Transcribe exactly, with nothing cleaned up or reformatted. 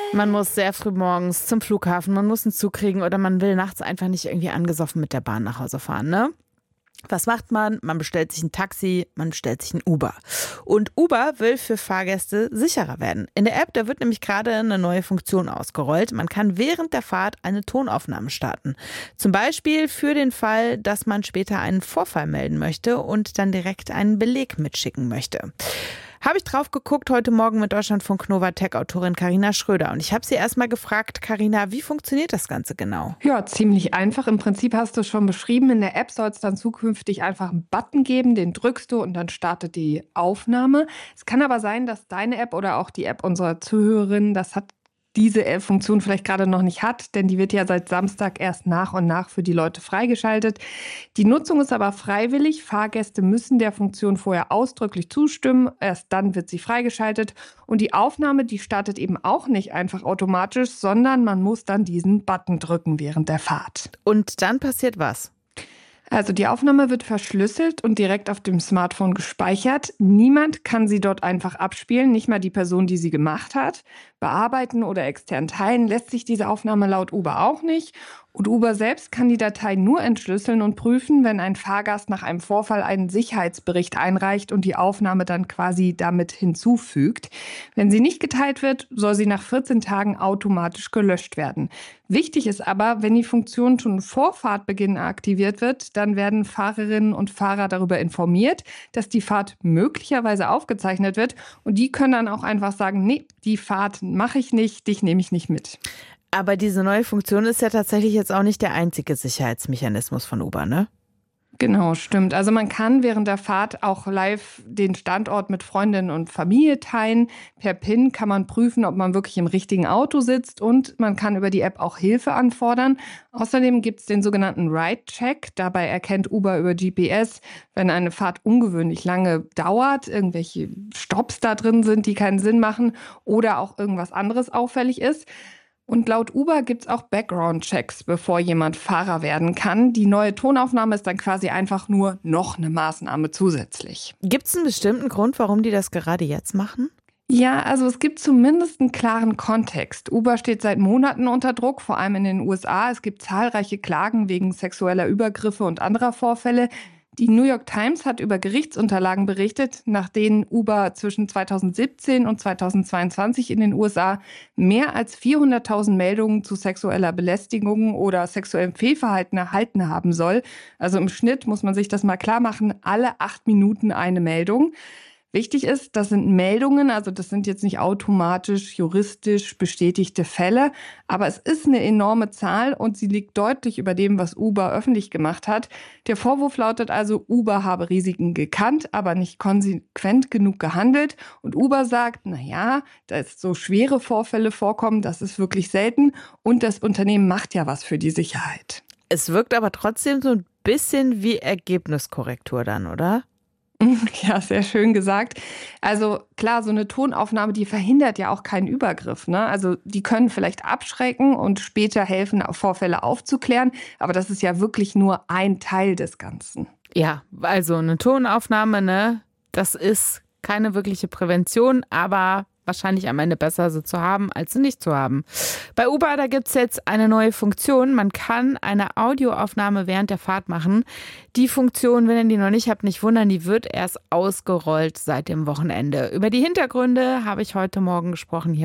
Man muss sehr früh morgens zum Flughafen, man muss einen Zug kriegen oder man will nachts einfach nicht irgendwie angesoffen mit der Bahn nach Hause fahren, ne? Was macht man? Man bestellt sich ein Taxi, man bestellt sich ein Uber. Und Uber will für Fahrgäste sicherer werden. In der App, da wird nämlich gerade eine neue Funktion ausgerollt. Man kann während der Fahrt eine Tonaufnahme starten. Zum Beispiel für den Fall, dass man später einen Vorfall melden möchte und dann direkt einen Beleg mitschicken möchte. Habe ich drauf geguckt heute Morgen mit Deutschlandfunk Nova Tech-Autorin Carina Schröder. Und ich habe sie erstmal gefragt, Carina, wie funktioniert das Ganze genau? Ja, ziemlich einfach. Im Prinzip hast du es schon beschrieben. In der App soll es dann zukünftig einfach einen Button geben, den drückst du und dann startet die Aufnahme. Es kann aber sein, dass deine App oder auch die App unserer Zuhörerinnen, das hat diese Funktion vielleicht gerade noch nicht hat, denn die wird ja seit Samstag erst nach und nach für die Leute freigeschaltet. Die Nutzung ist aber freiwillig. Fahrgäste müssen der Funktion vorher ausdrücklich zustimmen. Erst dann wird sie freigeschaltet. Und die Aufnahme, die startet eben auch nicht einfach automatisch, sondern man muss dann diesen Button drücken während der Fahrt. Und dann passiert was? Also die Aufnahme wird verschlüsselt und direkt auf dem Smartphone gespeichert. Niemand kann sie dort einfach abspielen, nicht mal die Person, die sie gemacht hat. Bearbeiten oder extern teilen lässt sich diese Aufnahme laut Uber auch nicht. Und Uber selbst kann die Datei nur entschlüsseln und prüfen, wenn ein Fahrgast nach einem Vorfall einen Sicherheitsbericht einreicht und die Aufnahme dann quasi damit hinzufügt. Wenn sie nicht geteilt wird, soll sie nach vierzehn Tagen automatisch gelöscht werden. Wichtig ist aber, wenn die Funktion schon vor Fahrtbeginn aktiviert wird, dann werden Fahrerinnen und Fahrer darüber informiert, dass die Fahrt möglicherweise aufgezeichnet wird. Und die können dann auch einfach sagen, nee, die Fahrt mache ich nicht, dich nehme ich nicht mit. Aber diese neue Funktion ist ja tatsächlich jetzt auch nicht der einzige Sicherheitsmechanismus von Uber, ne? Genau, stimmt. Also man kann während der Fahrt auch live den Standort mit Freundinnen und Familie teilen. Per PIN kann man prüfen, ob man wirklich im richtigen Auto sitzt und man kann über die App auch Hilfe anfordern. Außerdem gibt es den sogenannten Ride-Check. Dabei erkennt Uber über G P S, wenn eine Fahrt ungewöhnlich lange dauert, irgendwelche Stopps da drin sind, die keinen Sinn machen oder auch irgendwas anderes auffällig ist. Und laut Uber gibt es auch Background-Checks, bevor jemand Fahrer werden kann. Die neue Tonaufnahme ist dann quasi einfach nur noch eine Maßnahme zusätzlich. Gibt es einen bestimmten Grund, warum die das gerade jetzt machen? Ja, also es gibt zumindest einen klaren Kontext. Uber steht seit Monaten unter Druck, vor allem in den U S A. Es gibt zahlreiche Klagen wegen sexueller Übergriffe und anderer Vorfälle. Die New York Times hat über Gerichtsunterlagen berichtet, nach denen Uber zwischen zweitausendsiebzehn und zweitausendzweiundzwanzig in den U S A mehr als vierhunderttausend Meldungen zu sexueller Belästigung oder sexuellem Fehlverhalten erhalten haben soll. Also im Schnitt muss man sich das mal klar machen, alle acht Minuten eine Meldung. Wichtig ist, das sind Meldungen, also das sind jetzt nicht automatisch juristisch bestätigte Fälle, aber es ist eine enorme Zahl und sie liegt deutlich über dem, was Uber öffentlich gemacht hat. Der Vorwurf lautet also, Uber habe Risiken gekannt, aber nicht konsequent genug gehandelt. Und Uber sagt, na ja, dass so schwere Vorfälle vorkommen, das ist wirklich selten und das Unternehmen macht ja was für die Sicherheit. Es wirkt aber trotzdem so ein bisschen wie Ergebniskorrektur dann, oder? Ja, sehr schön gesagt. Also klar, so eine Tonaufnahme, die verhindert ja auch keinen Übergriff, ne? Also die können vielleicht abschrecken und später helfen, Vorfälle aufzuklären. Aber das ist ja wirklich nur ein Teil des Ganzen. Ja, also eine Tonaufnahme, ne? Das ist keine wirkliche Prävention, aber wahrscheinlich am Ende besser, sie zu haben, als sie nicht zu haben. Bei Uber, da gibt es jetzt eine neue Funktion. Man kann eine Audioaufnahme während der Fahrt machen. Die Funktion, wenn ihr die noch nicht habt, nicht wundern, die wird erst ausgerollt seit dem Wochenende. Über die Hintergründe habe ich heute Morgen gesprochen hier